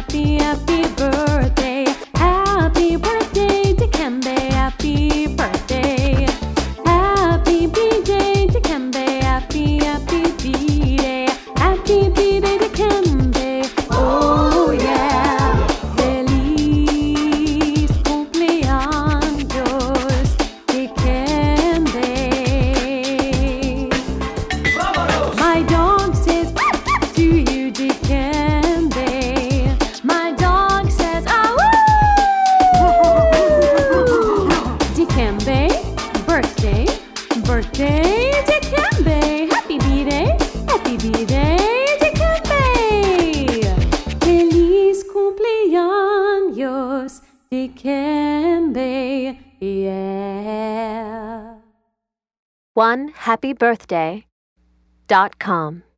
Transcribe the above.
happy, happy birthday. Happy birthday, Dikembe, happy birthday. Happy B-Day, Dikembe, happy, happy B-Day. Happy B-Day, Dikembe, oh yeah. Feliz cumpleaños, Dikembe. My dog says to you, Dikembe. My dog says, ah woo! Dikembe, birthday, birthday, Dikembe. Happy B-Day, Dikembe. Feliz cumpleaños, Dikembe, yeah. OneHappyBirthday.com